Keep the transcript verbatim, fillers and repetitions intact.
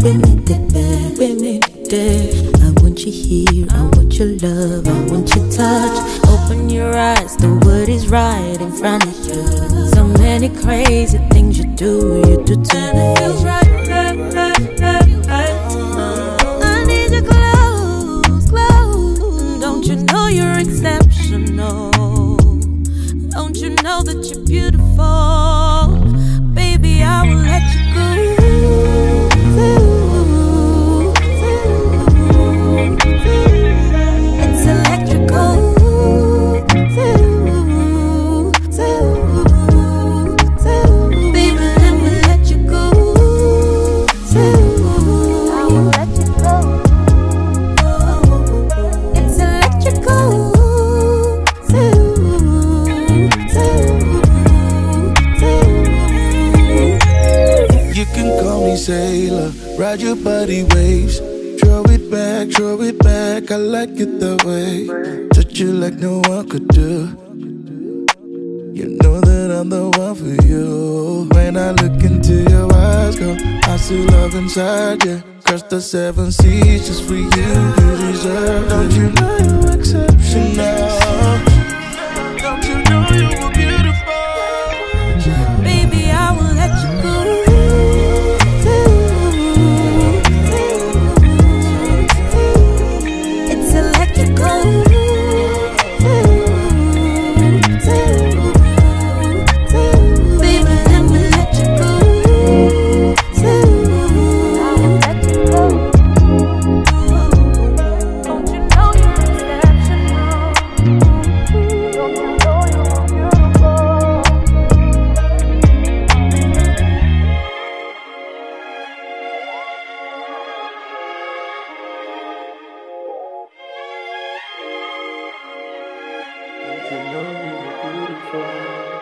bring it back, bring it back. I want you here, I want your love, I want your touch. Open your eyes, the word is right in front of you. So many crazy things you do, you do to me. It feels right, right, right, right, right. I need you close, close. Don't you know you're exceptional? Don't you know that you're beautiful? Baby, I will let you go. It's electrical. Baby, let me let you go. I will let you go. It's electrical. You can call me sailor, ride your body waves. Throw it back, throw it back, I like it that way. Touch you like no one could do. You know that I'm the one for you. When I look into your eyes, girl, I see love inside you. Cross the seven seas just for you, you deserve it. Don't you know you're exceptional? Don't you know you're beautiful? Baby, I will let you go. It's electrical. Baby, let me let you go. I will let you go. Don't you know you're exceptional? Don't you know you're beautiful? Don't you know you're beautiful?